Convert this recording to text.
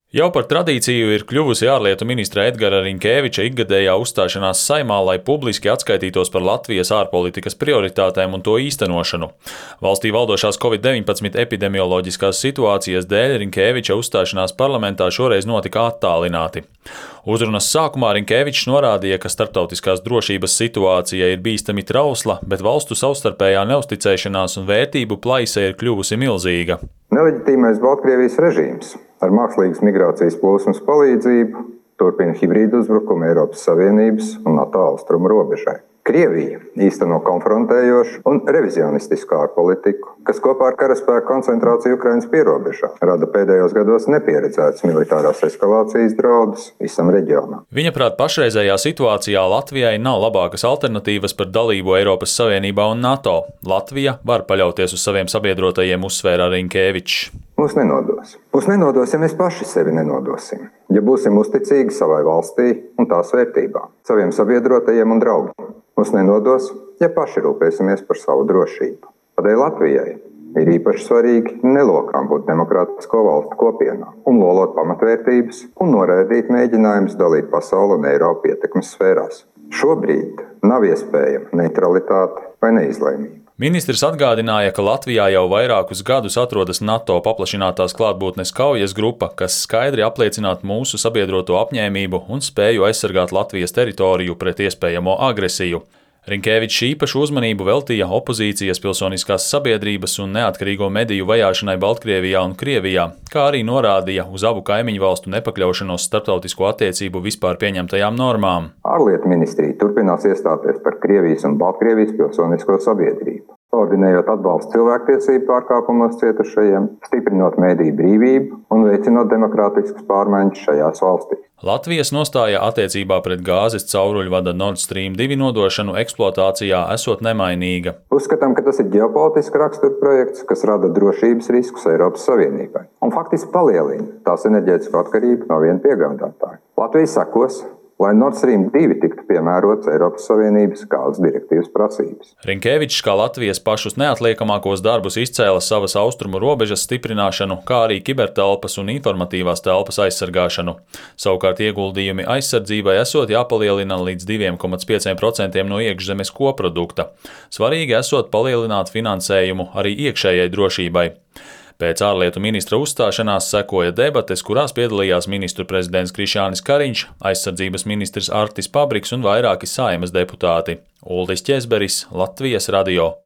Jau par tradīciju ir kļuvusi ārlietu ministra Edgara Rinkēviča ikgadējā uzstāšanās Saeimā, lai publiski atskaitītos par Latvijas ārpolitikas prioritātēm un to īstenošanu. Valstī valdošās Covid-19 epidemioloģiskās situācijas dēļ Rinkēviča uzstāšanās parlamentā šoreiz notika attālināti. Uzrunas sākumā Rinkēvičs norādīja, ka starptautiskās drošības situācija ir bīstami trausla, bet valstu savstarpējā neusticēšanās un vērtību plaisa ir kļuvusi milzīga. Neleģitīmais Baltkrievijas režīms ar mākslīgas migrācijas plūsmas palīdzību turpina hibrīdu uzbrukumu Eiropas Savienības un NATO austrumu robežai. Krievija īsteno konfrontējošu un revizionistisku ārpolitiku, kas kopā ar karaspēku koncentrāciju Ukrainas pierobežā rada pēdējos gados nepieredzētas militārās eskalācijas draudus visam reģionam. Viņaprāt, pašreizējā situācijā Latvijai nav labākas alternatīvas par dalību Eiropas Savienībā un NATO. Latvija var paļauties uz saviem sabiedrotajiem, uzsvēra Rinkēvičs. Mūs nenodos. Mūs nenodos, ja mēs paši sevi nenodosim. Ja būsim uzticīgi savai valstī un tās vērtībām, saviem sabiedrotajiem un draugiem. Mūs nenodos, ja paši rūpēsimies par savu drošību. Tādēļ Latvijai ir īpaši svarīgi nelokām būt demokrātisko valstu kopienā un lolot pamatvērtības un noraidīt mēģinājumus dalīt pasauli un Eiropu ietekmes sfērās. Šobrīd nav iespējama neutralitāte vai neizlēmība. Ministrs atgādināja, ka Latvijā jau vairākus gadus atrodas NATO paplašinātās klātbūtnes kaujas grupa, kas skaidri apliecinātu mūsu sabiedroto apņēmību un spēju aizsargāt Latvijas teritoriju pret iespējamo agresiju. Rinkēvičs īpašu uzmanību veltīja opozīcijas, pilsoniskās sabiedrības un neatkarīgo mediju vajāšanai Baltkrievijā un Krievijā, kā arī norādīja uz abu kaimiņu valstu nepakļaušanos starptautisko attiecību vispār pieņemtajām normām. Ārlietu ministrija turpinās iestāties par Krievijas un Baltkrievijas pilsonisko sabiedrību, koordinējot atbalstu cilvēktiesību pārkāpumos cietušajiem, stiprinot mediju brīvību un veicinot demokrātiskas pārmaiņas šajās valstīs. Latvijas nostāja attiecībā pret gāzes cauruļvada Nord Stream 2 nodošanu eksploatācijā esot nemainīga. Uzskatām, ka tas ir ģeopolitiska rakstura projekts, kas rada drošības riskus Eiropas Savienībai un faktiski palielina tās enerģētisko atkarību no viena piegādātāja. Latvija sekos, lai Nord Stream 2 tiktu piemērots Eiropas Savienības gāzes direktīvas prasības. Rinkēvičs kā Latvijas pašus neatliekamākos darbus izcēla savas austrumu robežas stiprināšanu, kā arī kibertelpas un informatīvās telpas aizsargāšanu. Savukārt ieguldījumi aizsardzībai esot jāpalielina līdz 2,5% no iekšzemes koprodukta. Svarīgi esot palielināt finansējumu arī iekšējai drošībai. Pēc ārlietu ministra uzstāšanās sekoja debates, kurās piedalījās ministru prezidents Krišjānis Kariņš, aizsardzības ministrs Artis Pabriks un vairāki Saeimas deputāti. Uldis Ķezberis, Latvijas radio.